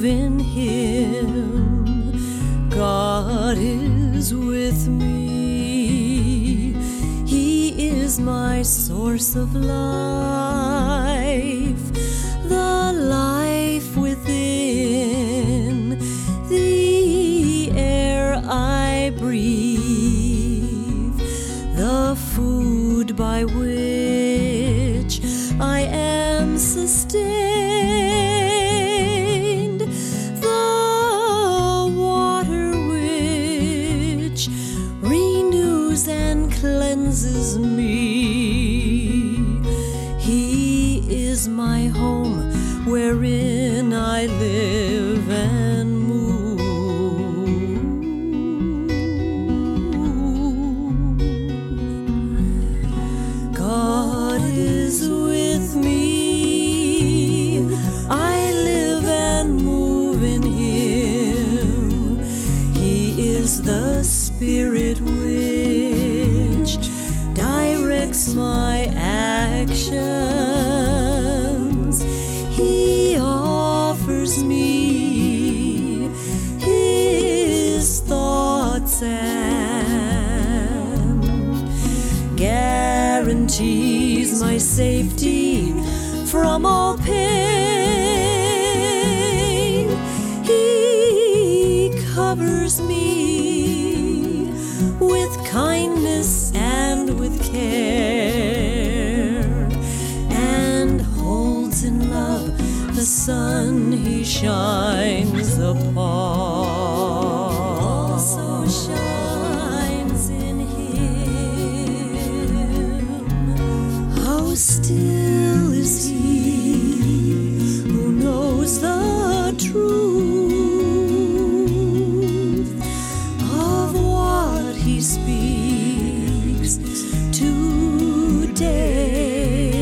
move in Him, God is with me. He is my source of life, the life within, the air I breathe, the food by which I am sustained, the water which renews and cleanses me. He is my home wherein I live and move. God is with me. I live and move in Him. He is the Spirit which directs my actions. He offers me His thoughts and guarantees my safety from all pain. He covers me with kindness and with care, and holds in love the sun He shines upon. Also shines in Him. How still is He who knows the truth of what He speaks today.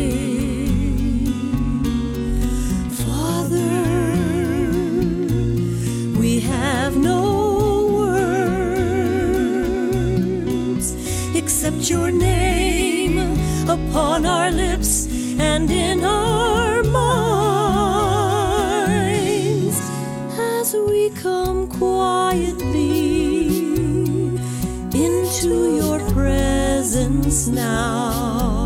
Father, we have no words except Your name upon our lips and in our minds, as we come quietly into Your presence now.